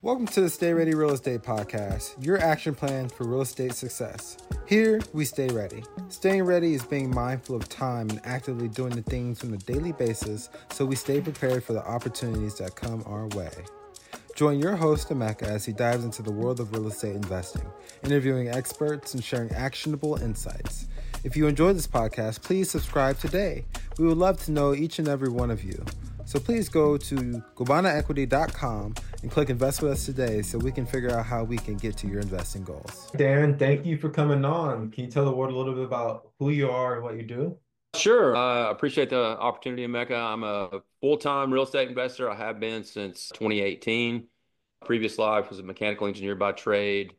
Welcome to the Stay Ready Real Estate Podcast, your action plan for real estate success. Here, we stay ready. Staying ready is being mindful of time and actively doing the things on a daily basis so we stay prepared for the opportunities that come our way. Join your host, Emeka, as he dives into the world of real estate investing, interviewing experts and sharing actionable insights. If you enjoyed this podcast, please subscribe today. We would love to know each and every one of you. So please go to gobanaequity.com and click Invest with us today so we can figure out how we can get to your investing goals. Darren, thank you for coming on. Can you tell the world a little bit about who you are and what you do? Sure. I appreciate the opportunity, Mecca. I'm a full-time real estate investor. I have been since 2018. Previous life was a mechanical engineer by trade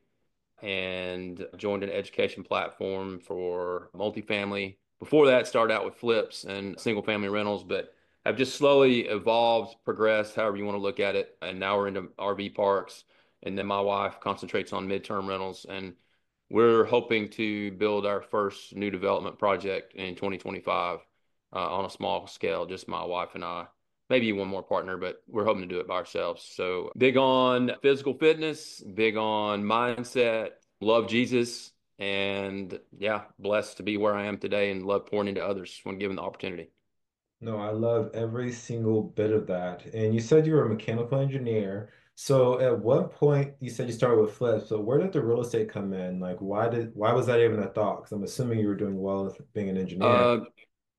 and joined an education platform for multifamily. Before that, started out with flips and single family rentals, but have just slowly evolved, progressed, however you want to look at it. And now we're into RV parks. And then my wife concentrates on midterm rentals. And we're hoping to build our first new development project in 2025 on a small scale, just my wife and I. Maybe one more partner, but we're hoping to do it by ourselves. So big on physical fitness, big on mindset, love Jesus, and yeah, blessed to be where I am today and love pouring into others when given the opportunity. No, I love every single bit of that. And you said you were a mechanical engineer. So at what point you said you started with flips, so where did the real estate come in? Like why was that even a thought? Because I'm assuming you were doing well with being an engineer. Uh,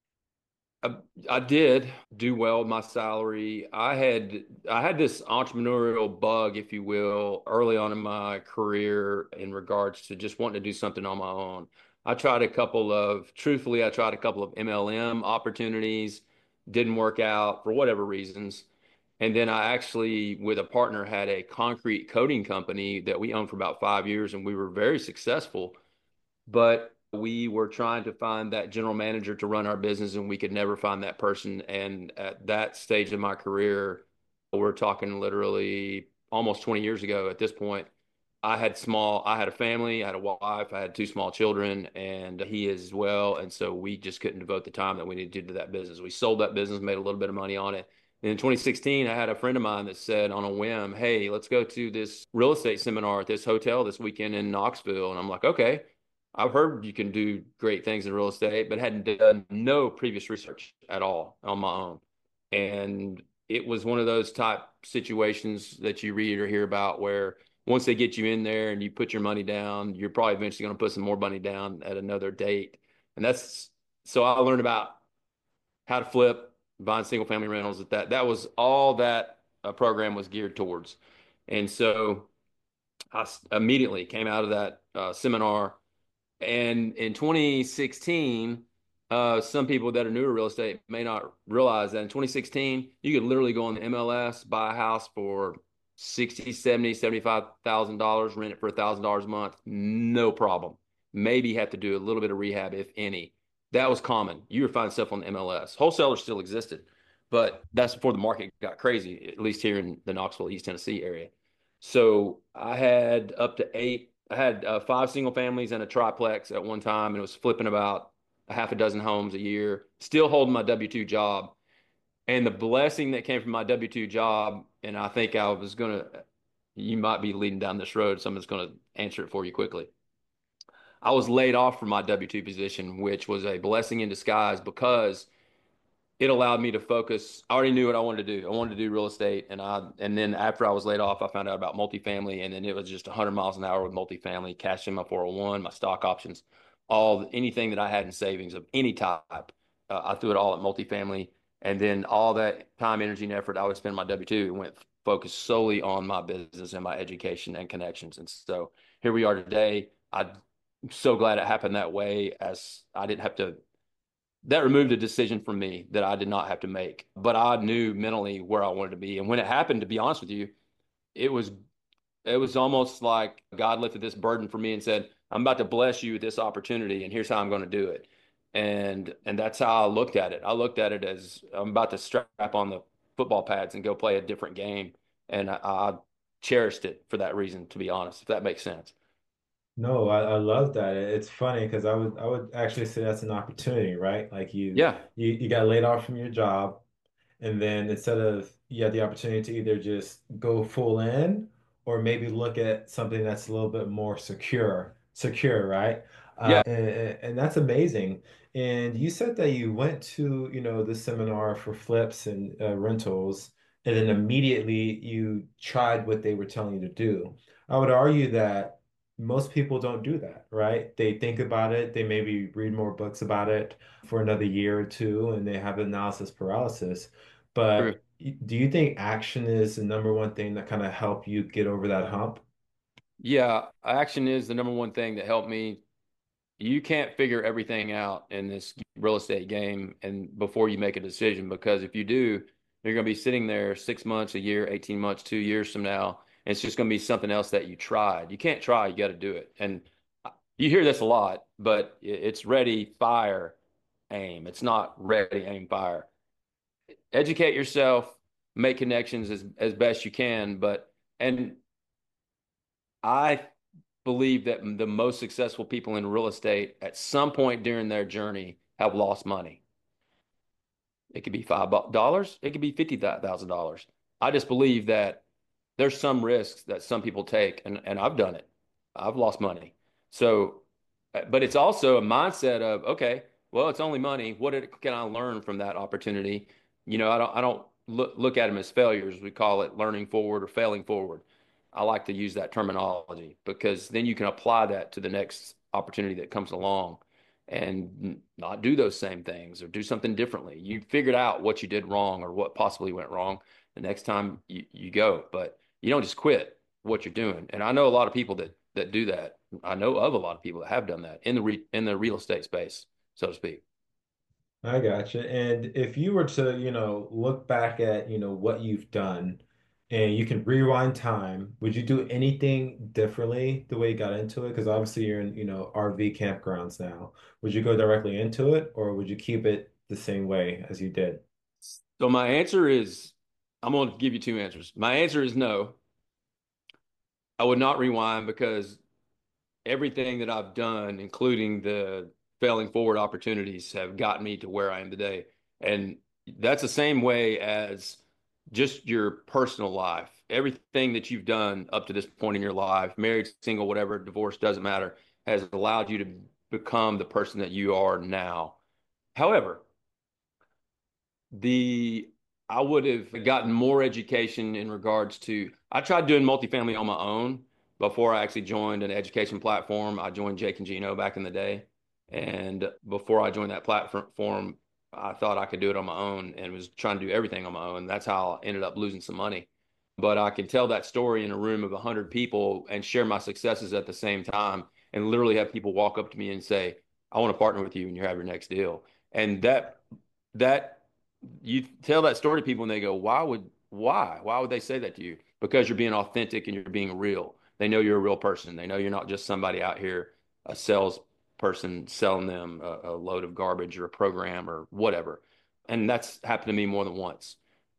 I, I did do well with my salary. I had this entrepreneurial bug, if you will, early on in my career in regards to just wanting to do something on my own. Truthfully, I tried a couple of MLM opportunities, didn't work out for whatever reasons. And then I actually, with a partner, had a concrete coating company that we owned for about 5 years, and we were very successful. But we were trying to find that general manager to run our business, and we could never find that person. And at that stage of my career, we're talking literally almost 20 years ago at this point. I had a family, I had a wife, I had two small children, and he as well. And so we just couldn't devote the time that we needed to that business. We sold that business, made a little bit of money on it. And in 2016, I had a friend of mine that said on a whim, "Hey, let's go to this real estate seminar at this hotel this weekend in Knoxville." And I'm like, "Okay." I've heard you can do great things in real estate, but hadn't done no previous research at all on my own. And it was one of those type situations that you read or hear about where once they get you in there and you put your money down, you're probably eventually going to put some more money down at another date. And that's so I learned about how to flip, buying single family rentals. That was all that program was geared towards. And so immediately came out of that seminar and in 2016, some people that are new to real estate may not realize that in 2016, you could literally go on the MLS, buy a house for 60, 70, $75,000, rent it for $1,000 a month, no problem. Maybe have to do a little bit of rehab, if any. That was common. You were finding stuff on the MLS. Wholesalers still existed, but that's before the market got crazy, at least here in the Knoxville, East Tennessee area. So I had five single families and a triplex at one time, and it was flipping about a half a dozen homes a year, still holding my W-2 job. And the blessing that came from my W-2 job, and I think you might be leading down this road, so I'm just going to answer it for you quickly. I was laid off from my W-2 position, which was a blessing in disguise because it allowed me to focus. I already knew what I wanted to do. I wanted to do real estate, and then after I was laid off, I found out about multifamily, and then it was just 100 miles an hour with multifamily, cash in my 401, my stock options, anything that I had in savings of any type. I threw it all at multifamily, and then all that time, energy, and effort I would spend on my W-2 went focused solely on my business and my education and connections. And so here we are today. I'm so glad it happened that way, as I didn't have to that removed a decision from me that I did not have to make. But I knew mentally where I wanted to be. And when it happened, to be honest with you, it was it was almost like God lifted this burden for me and said, "I'm about to bless you with this opportunity, and here's how I'm going to do it." And that's how I looked at it. I looked at it as I'm about to strap on the football pads and go play a different game. And I cherished it for that reason, to be honest, if that makes sense. No, I love that. It's funny because I would actually say that's an opportunity, right? Like Yeah. you got laid off from your job, and then instead of you had the opportunity to either just go full in or maybe look at something that's a little bit more secure, right? Yeah, And that's amazing. And you said that you went to, the seminar for flips and rentals, and then immediately you tried what they were telling you to do. I would argue that most people don't do that, right? They think about it, they maybe read more books about it for another year or two, and they have analysis paralysis. true. But do you think action is the number one thing that kind of help you get over that hump? Yeah, action is the number one thing that helped me. You can't figure everything out in this real estate game and before you make a decision, because if you do, you're going to be sitting there 6 months, a year, 18 months, 2 years from now, and it's just going to be something else that you tried. You can't try, you got to do it. And you hear this a lot, but it's ready, fire, aim. It's not ready, aim, fire. Educate yourself, make connections as best you can, and I believe that the most successful people in real estate at some point during their journey have lost money. It could be $5, it could be $50,000. I just believe that there's some risks that some people take, and I've done it. I've lost money. So, but it's also a mindset of, okay, well, it's only money. Can I learn from that opportunity? I don't look at them as failures. We call it learning forward or failing forward. I like to use that terminology because then you can apply that to the next opportunity that comes along and not do those same things or do something differently. You figured out what you did wrong or what possibly went wrong the next time you go, but you don't just quit what you're doing. And I know a lot of people that do that. I know of a lot of people that have done that in the real estate space, so to speak. I gotcha. And if you were to, look back at, what you've done and you can rewind time, would you do anything differently the way you got into it? Because obviously you're in, RV campgrounds now. Would you go directly into it or would you keep it the same way as you did? So my answer is, I'm going to give you two answers. My answer is no. I would not rewind because everything that I've done, including the failing forward opportunities, have gotten me to where I am today. And that's the same way as just your personal life. Everything that you've done up to this point in your life, married, single, whatever, divorced, doesn't matter, has allowed you to become the person that you are now. However, the I would have gotten more education in regards to I tried doing multifamily on my own before I actually joined an education platform. I joined Jake and Gino back in the day. And before I joined that platform, I thought I could do it on my own and was trying to do everything on my own. That's how I ended up losing some money. But I can tell that story in a room of 100 people and share my successes at the same time and literally have people walk up to me and say, I want to partner with you and you have your next deal. And that you tell that story to people and they go, why would they say that to you? Because you're being authentic and you're being real. They know you're a real person. They know you're not just somebody out here, a salesperson selling them a load of garbage or a program or whatever. And that's happened to me more than once.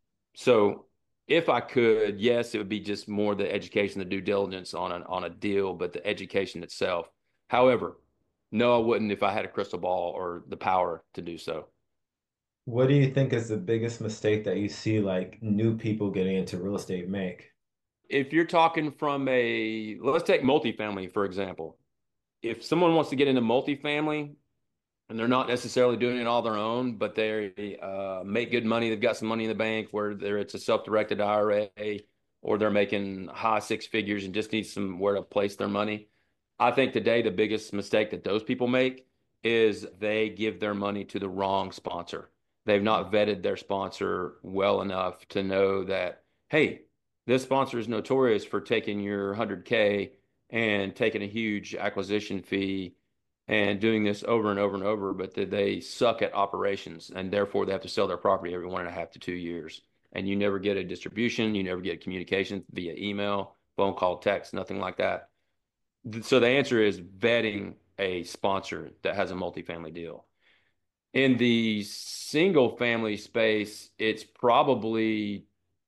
So if I could, yes, it would be just more the education, the due diligence on a deal, but the education itself. However, no, I wouldn't if I had a crystal ball or the power to do so. What do you think is the biggest mistake that you see like new people getting into real estate make? If you're talking let's take multifamily, for example. If someone wants to get into multifamily and they're not necessarily doing it all their own, but they make good money, they've got some money in the bank, whether it's a self-directed IRA or they're making high six figures and just need somewhere to place their money. I think today the biggest mistake that those people make is they give their money to the wrong sponsor. They've not vetted their sponsor well enough to know that, hey, this sponsor is notorious for taking your 100K and taking a huge acquisition fee and doing this over and over and over, but that they suck at operations and therefore they have to sell their property every 1.5 to 2 years. And you never get a distribution, you never get communication via email, phone call, text, nothing like that. So the answer is vetting a sponsor that has a multifamily deal. In the single family space, it's probably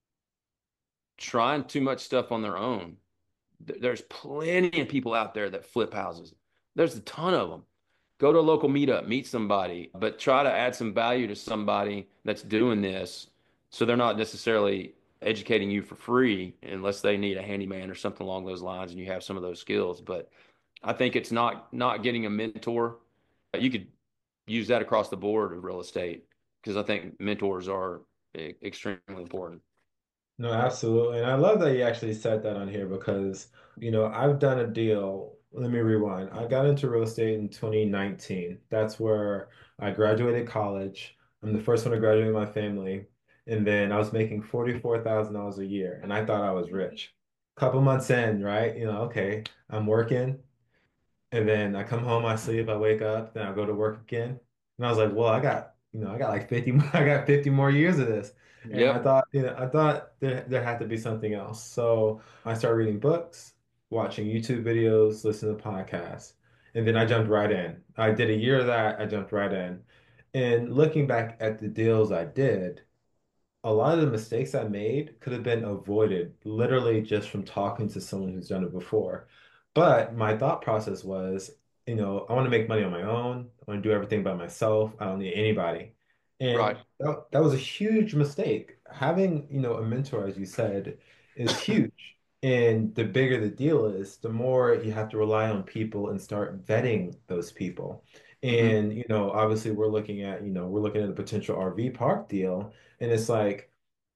trying too much stuff on their own. There's plenty of people out there that flip houses. There's a ton of them. Go to a local meetup, meet somebody, but try to add some value to somebody that's doing this so they're not necessarily educating you for free unless they need a handyman or something along those lines and you have some of those skills. But I think it's not getting a mentor. You could use that across the board of real estate because I think mentors are extremely important. No, absolutely. And I love that you actually said that on here because, I've done a deal. Let me rewind. I got into real estate in 2019. That's where I graduated college. I'm the first one to graduate in my family. And then I was making $44,000 a year, and I thought I was rich. Couple months in, right? Okay, I'm working. And then I come home, I sleep, I wake up, then I go to work again. And I was like, well, I got like 50, I got 50 more years of this. And I Yep. thought, I thought there had to be something else. So I started reading books, watching YouTube videos, listening to podcasts. And then I jumped right in. I did a year of that, I jumped right in. And looking back at the deals I did, a lot of the mistakes I made could have been avoided literally just from talking to someone who's done it before. But my thought process was, I want to make money on my own. I want to do everything by myself. I don't need anybody. Right. And that was a huge mistake. Having, a mentor, as you said, is huge. And the bigger the deal is, the more you have to rely on people and start vetting those people. Hmm. And, obviously we're looking at a potential RV park deal. And it's like,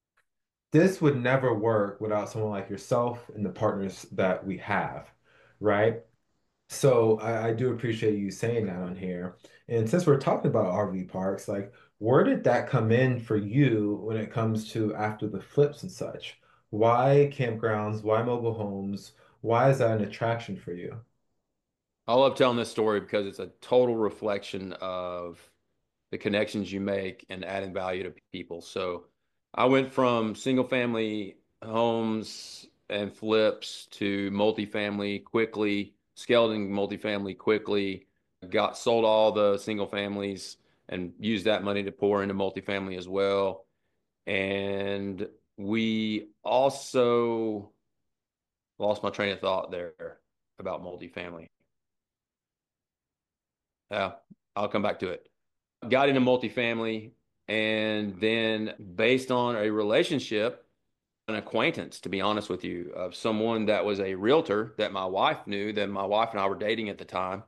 this would never work without someone like yourself and the partners that we have, right? So I do appreciate you saying that on here. And since we're talking about RV parks, like, where did that come in for you when it comes to after the flips and such? Why campgrounds? Why mobile homes? Why is that an attraction for you? I love telling this story because it's a total reflection of the connections you make and adding value to people. So I went from single family homes and flips to multifamily quickly, scaling multifamily quickly, got sold all the single families and used that money to pour into multifamily as well. And we also lost my train of thought there about multifamily. Yeah, I'll come back to it. Got into multifamily, and then based on a relationship, an acquaintance, to be honest with you, of someone that was a realtor that my wife knew, that my wife and I were dating at the time,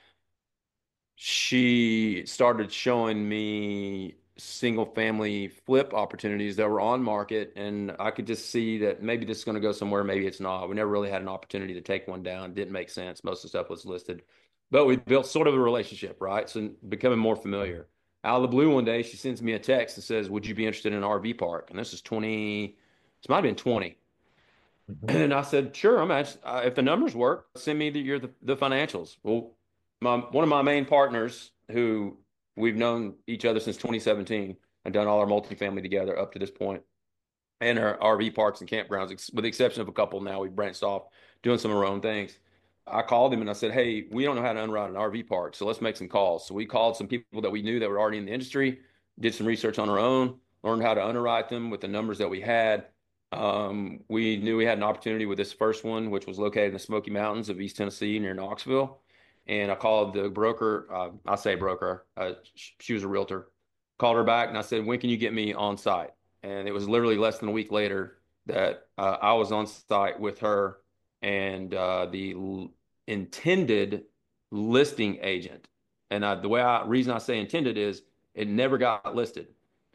she started showing me single family flip opportunities that were on market, and I could just see that maybe this is going to go somewhere, maybe it's not. We never really had an opportunity to take one down. It didn't make sense. Most of the stuff was listed, but we built sort of a relationship, right? So becoming more familiar. Out of the blue one day, she sends me a text and says, "Would you be interested in an RV park?" And this is 20, this might have been 20. Mhm. And I said, sure, if the numbers work, send me the financials. Well, one of my main partners, who we've known each other since 2017 and done all our multifamily together up to this point, and our RV parks and campgrounds, with the exception of a couple now, we've branched off doing some of our own things. I called him and I said, hey, we don't know how to underwrite an RV park, so let's make some calls. So we called some people that we knew that were already in the industry, did some research on our own, learned how to underwrite them with the numbers that we had. We knew we had an opportunity with this first one, which was located in the Smoky Mountains of East Tennessee near Knoxville. And I called the broker, I say broker, she was a realtor, called her back and I said, when can you get me on site? And it was literally less than a week later that I was on site with her and the intended listing agent. And reason I say intended is it never got listed.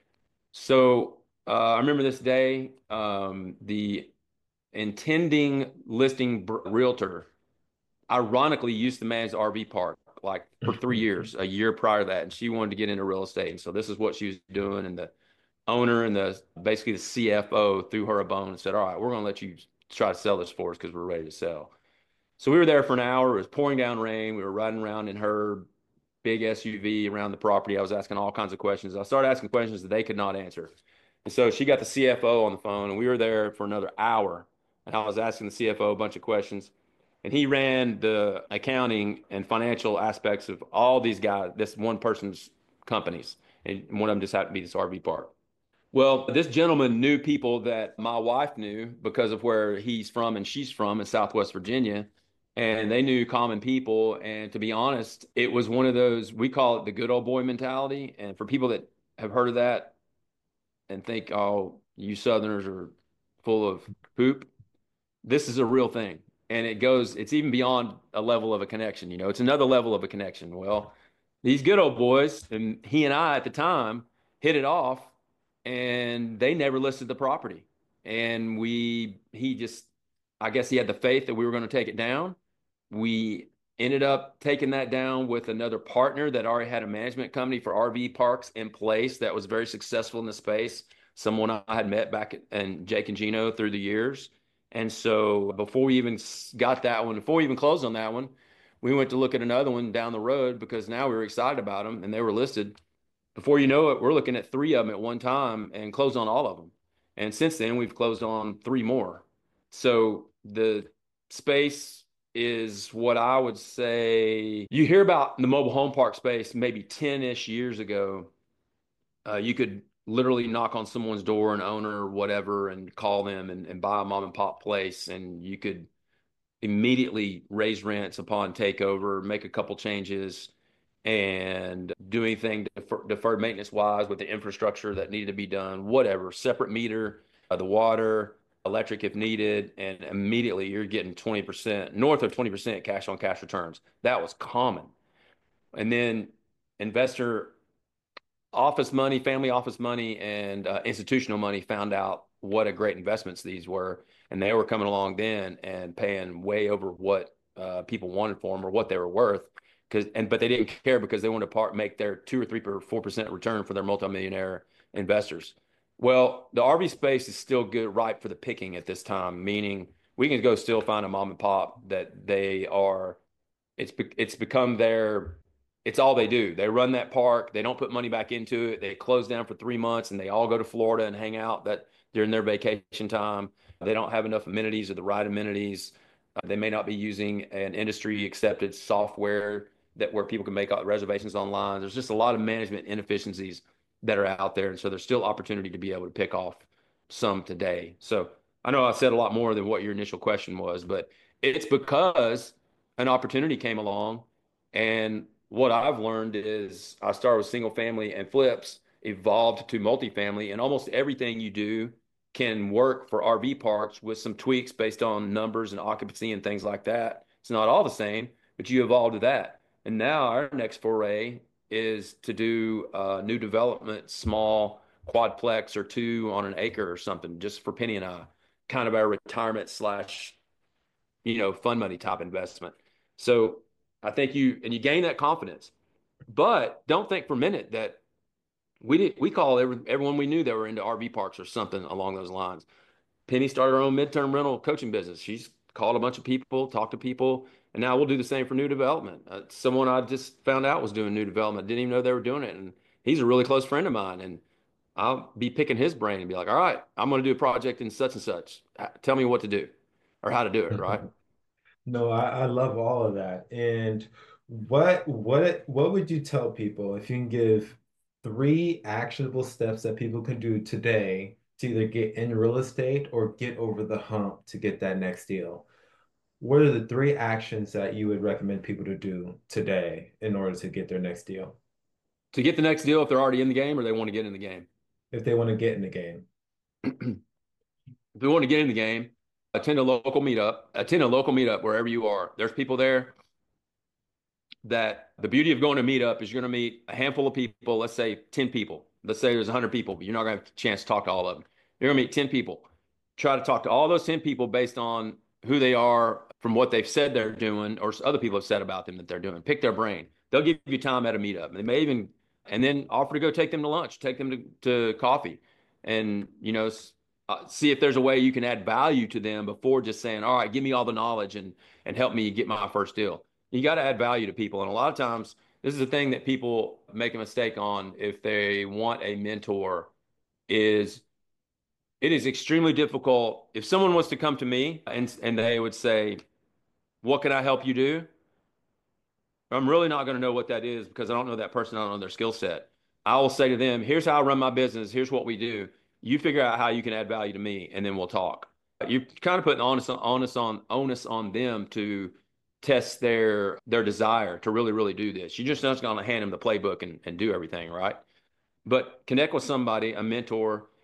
So I remember this day. The intending listing realtor ironically used to manage the RV park like for 3 years, a year prior to that, and she wanted to get into real estate. And so this is what she was doing, and the owner and basically the CFO threw her a bone and said, "All right, we're going to let you try to sell this for us because we're ready to sell." So we were there for an hour. It was pouring down rain. We were riding around in her big SUV around the property. I was asking all kinds of questions. I started asking questions that they could not answer. And so she got the CFO on the phone, and we were there for another hour. And I was asking the CFO a bunch of questions. And he ran the accounting and financial aspects of all these guys, this one person's companies. And one of them just happened to be this RV park. Well, this gentleman knew people that my wife knew because of where he's from and she's from in Southwest Virginia. And they knew common people. And to be honest, it was one of those, we call it the good old boy mentality. And for people that have heard of that and think, oh, you Southerners are full of poop. This is a real thing. And it's even beyond a level of a connection. It's another level of a connection. Well, these good old boys, and he and I at the time hit it off, and they never listed the property. And he just, I guess he had the faith that we were going to take it down. We ended up taking that down with another partner that already had a management company for RV parks in place that was very successful in the space. Someone I had met back and Jake and Gino through the years. And so before we even got that one, before we even closed on that one, we went to look at another one down the road because now we were excited about them and they were listed. Before you know it, we're looking at three of them at one time and closed on all of them. And since then, we've closed on three more. So the space is what I would say you hear about the mobile home park space maybe 10-ish years ago. You could literally knock on someone's door, an owner or whatever, and call them and buy a mom and pop place. And you could immediately raise rents upon takeover, make a couple changes, and do anything deferred maintenance wise with the infrastructure that needed to be done, whatever, separate meter, the water, electric if needed, and immediately you're getting 20%, north of 20% cash on cash returns. That was common. And then investor office money, family office money, and institutional money found out what a great investments these were, and they were coming along then and paying way over what people wanted for them or what they were worth. But they didn't care because they wanted to make their 2 or 3 or 4% return for their multimillionaire investors. Well, the RV space is still good, ripe for the picking at this time, meaning we can go still find a mom and pop that they are. It's become it's all they do. They run that park. They don't put money back into it. They close down for 3 months and they all go to Florida and hang out that during their vacation time. They don't have enough amenities or the right amenities. They may not be using an industry accepted software where people can make reservations online. There's just a lot of management inefficiencies that are out there. And so there's still opportunity to be able to pick off some today. So I know I said a lot more than what your initial question was, but it's because an opportunity came along. And what I've learned is I started with single family and flips, evolved to multifamily, and almost everything you do can work for RV parks with some tweaks based on numbers and occupancy and things like that. It's not all the same, but you evolved to that. And now our next foray is to do new development, small quadplex or two on an acre or something, just for Penny and I, kind of our retirement slash, fun money type investment. So I think you gain that confidence, but don't think for a minute that we call everyone we knew that were into RV parks or something along those lines. Penny started her own midterm rental coaching business. She's called a bunch of people, talked to people, and now we'll do the same for new development. Someone I just found out was doing new development, didn't even know they were doing it, and he's a really close friend of mine. And I'll be picking his brain and be like, all right, I'm going to do a project in such and such. Tell me what to do or how to do it, right? No, I love all of that. And what would you tell people if you can give three actionable steps that people can do today to either get in real estate or get over the hump to get that next deal? What are the three actions that you would recommend people to do today in order to get their next deal To get the next deal if they're already in the game or they want to get in the game. if they want to get in the game? If you want to get in the game, attend a local meetup. Attend a local meetup wherever you are. There's people there that the beauty of going to meetup is you're going to meet a handful of people, let's say 10 people. Let's say there's 100 people, but you're not going to have a chance to talk to all of them. You're going to meet 10 people. Try to talk to all those 10 people based on who they are from what they've said they're doing or other people have said about them that they're doing. Pick their brain. They'll give you time at a meetup. They may even, and then offer to go take them to lunch, take them to coffee, and, see if there's a way you can add value to them before just saying, all right, give me all the knowledge and help me get my first deal. You got to add value to people. And a lot of times, this is the thing that people make a mistake on if they want a mentor is it is extremely difficult. If someone was to come to me and they would say, what can I help you do? I'm really not going to know what that is because I don't know that person. I don't know their skill set. I will say to them, here's how I run my business. Here's what we do. You figure out how you can add value to me, and then we'll talk. You're kind of putting onus on them to test their desire to really, really do this. You're just not going to hand them the playbook and do everything, right? But connect with somebody, a mentor,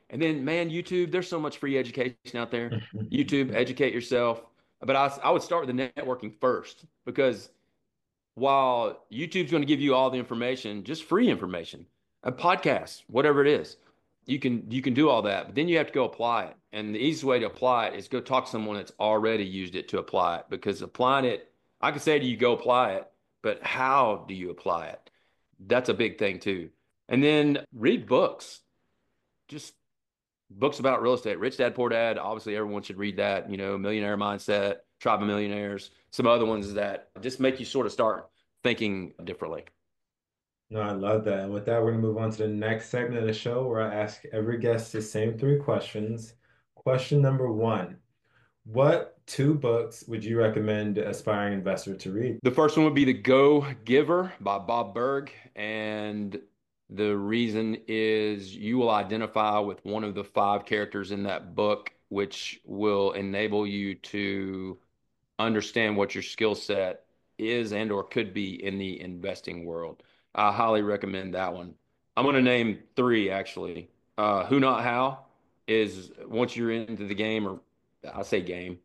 And then, man, YouTube, there's so much free education out there. YouTube, educate yourself. But I would start with the networking first, because while YouTube's going to give you all the information, just free information, a podcast, whatever it is, you can do all that, but then you have to go apply it. And the easiest way to apply it is go talk to someone that's already used it to apply it. Because applying it, I could say to you, go apply it, but how do you apply it? That's a big thing too. And then read books, just books about real estate. Rich Dad Poor Dad, obviously everyone should read that. Millionaire Mindset, Tribe of Millionaires, some other ones that just make you sort of start thinking differently. No, I love that. And with that, we're going to move on to the next segment of the show where I ask every guest the same three questions. Question number one, what two books would you recommend an aspiring investor to read? The first one would be The Go Giver by Bob Burg. And the reason is you will identify with one of the five characters in that book, which will enable you to understand what your skill set is and or could be in the investing world. I highly recommend that one. I'm going to name three actually. Who Not How is, once you're into the game, or I say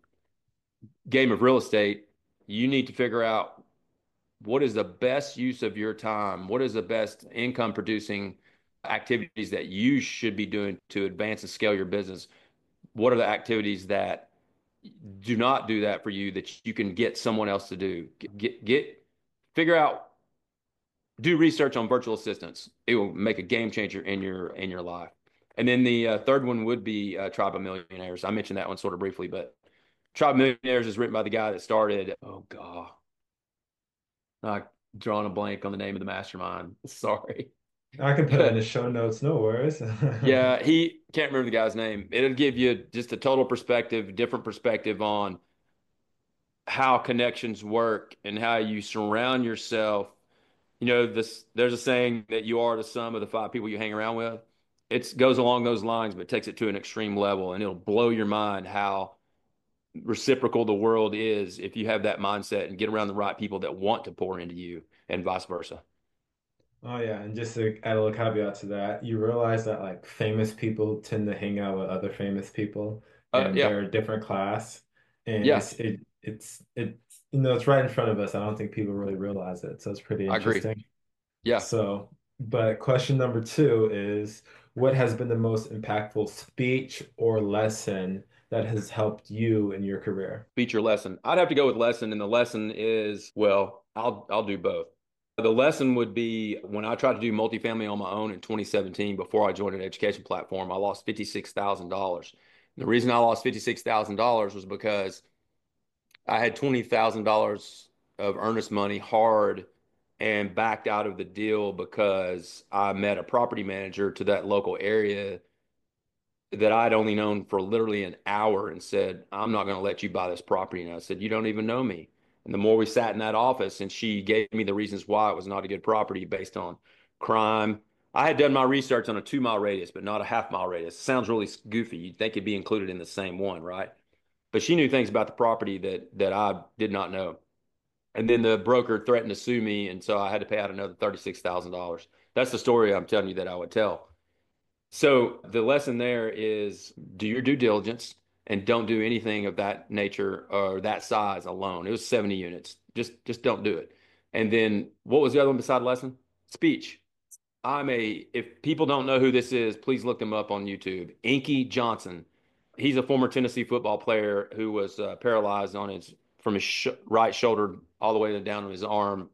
game of real estate, you need to figure out what is the best use of your time, what is the best income producing activities that you should be doing to advance and scale your business. What are the activities that do not do that for you that you can get someone else to do? Figure out, do research on virtual assistants. It will make a game changer in your life. And then the third one would be Tribe of Millionaires. I mentioned that one sort of briefly, but Tribe of Millionaires is written by the guy that started, oh God, I'm drawing a blank on the name of the mastermind. Sorry. I can put it in the show notes, no worries. Yeah, he can't remember the guy's name. It'll give you just a total perspective, different perspective on how connections work and how you surround yourself. There's a saying that you are the sum of the five people you hang around with. It goes along those lines, but takes it to an extreme level, and it'll blow your mind how reciprocal the world is if you have that mindset and get around the right people that want to pour into you, and vice versa. Oh yeah, and just to add a little caveat to that, you realize that like famous people tend to hang out with other famous people and Yeah, they're a different class. And yeah, it's right in front of us. I don't think people really realize it. So it's pretty I agree. interesting. Yeah. So, but question number two is what has been the most impactful speech or lesson that has helped you in your career? Feature lesson. I'd have to go with lesson, and the lesson is, well, I'll do both. The lesson would be when I tried to do multifamily on my own in 2017 before I joined an education platform, I lost $56,000. The reason I lost $56,000 was because I had $20,000 of earnest money hard and backed out of the deal because I met a property manager to that local area that I'd only known for literally an hour and said, I'm not going to let you buy this property. And I said, you don't even know me. And the more we sat in that office and she gave me the reasons why it was not a good property based on crime. I had done my research on a 2 mile radius, but not a half-mile radius. Sounds really goofy. You'd think it'd be included in the same one, right? But she knew things about the property that I did not know. And then the broker threatened to sue me, and so I had to pay out another $36,000. That's the story I'm telling you that I would tell. So the lesson there is do your due diligence and don't do anything of that nature or that size alone. It was 70 units. Just don't do it. And then what was the other one beside lesson? Speech. If people don't know who this is, please look them up on YouTube. Inky Johnson. He's a former Tennessee football player who was paralyzed from his right shoulder all the way down to his arm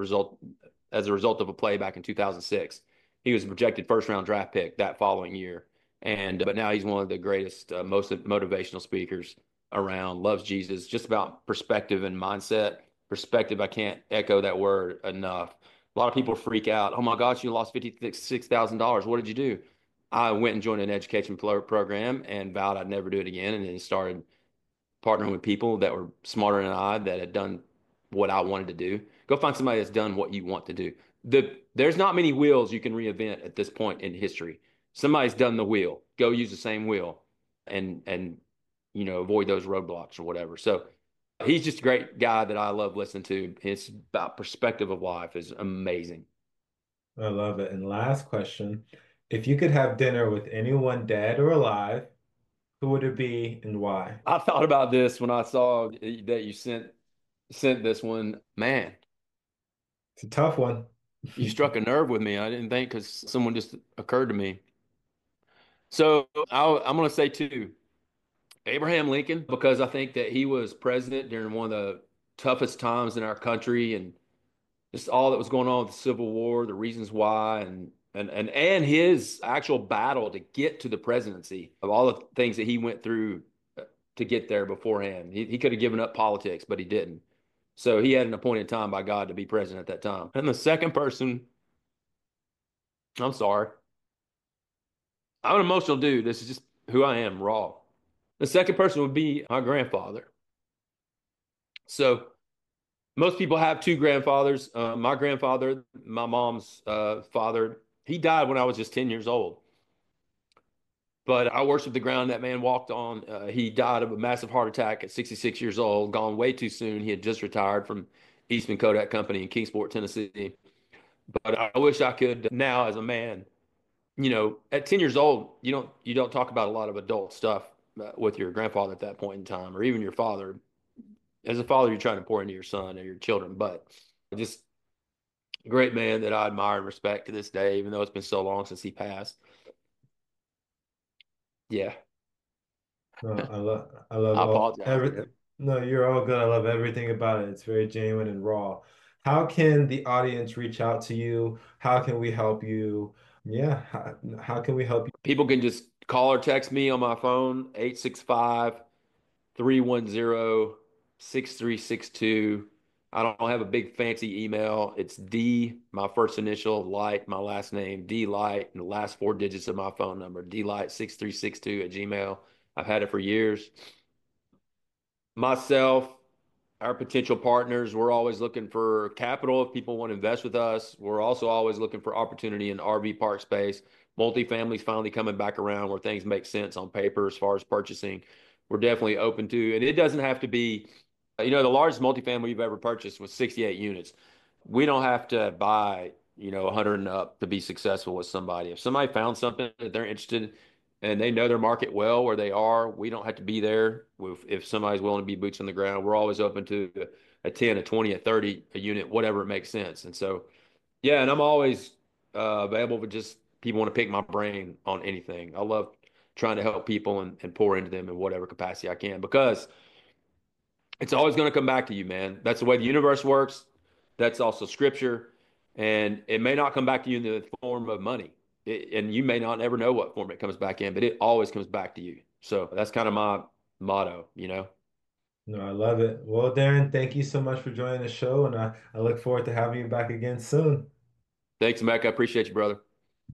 as a result of a play back in 2006. He was a projected first round draft pick that following year. But now he's one of the greatest, most motivational speakers around, loves Jesus, just about perspective and mindset. Perspective, I can't echo that word enough. A lot of people freak out. Oh my gosh, you lost $56,000. What did you do? I went and joined an education program and vowed I'd never do it again. And then started partnering with people that were smarter than I that had done what I wanted to do. Go find somebody that's done what you want to do. There's not many wheels you can reinvent at this point in history. Somebody's done the wheel. Go use the same wheel and avoid those roadblocks or whatever. So he's just a great guy that I love listening to. His about perspective of life is amazing. I love it. And last question If you could have dinner with anyone dead or alive, who would it be and why? I thought about this when I saw that you sent this one. Man, It's a tough one. you struck a nerve with me. I didn't think because someone just occurred to me. So I'm going to say two. Abraham Lincoln, because I think that he was president during one of the toughest times in our country and just all that was going on with the Civil War, the reasons why, and his actual battle to get to the presidency of all the things that he went through to get there beforehand. He could have given up politics, but he didn't. So he had an appointed time by God to be president at that time. And the second person, I'm sorry, I'm an emotional dude. This is just who I am, raw. The second person would be my grandfather. So most people have two grandfathers. My grandfather, my mom's father, he died when I was just 10 years old. But I worship the ground that man walked on. He died of a massive heart attack at 66 years old, gone way too soon. He had just retired from Eastman Kodak Company in Kingsport, Tennessee. But I wish I could now, as a man, at 10 years old, you don't talk about a lot of adult stuff with your grandfather at that point in time, or even your father. As a father, you're trying to pour into your son or your children, but just a great man that I admire and respect to this day, even though it's been so long since he passed. Yeah, No, I love I all apologize. everything. No, you're all good. I love everything about it. It's very genuine and raw. How can the audience reach out to you? How can we help you? Yeah, how can we help People can just call or text me on my phone, 865-310-6362. I don't have a big fancy email. It's D, my first initial, Light, my last name, D Light, and the last four digits of my phone number, DLight6362 at Gmail. I've had it for years. Myself, our potential partners, we're always looking for capital if people want to invest with us. We're also always looking for opportunity in RV park space. Multifamily's finally coming back around where things make sense on paper as far as purchasing. We're definitely open to, and it doesn't have to be, the largest multifamily you've ever purchased was 68 units. We don't have to buy, 100 and up to be successful with somebody. If somebody found something that they're interested and they know their market well where they are, we don't have to be there. If somebody's willing to be boots on the ground, we're always open to a 10, a 20, a 30, a unit, whatever it makes sense. And so, yeah, and I'm always available for just people want to pick my brain on anything. I love trying to help people and pour into them in whatever capacity I can because it's always going to come back to you, man. That's the way the universe works. That's also scripture. And it may not come back to you in the form of money. And you may not ever know what form it comes back in, but it always comes back to you. So that's kind of my motto. No, I love it. Well, Darren, thank you so much for joining the show, and I look forward to having you back again soon. Thanks, Mac. I appreciate you, brother.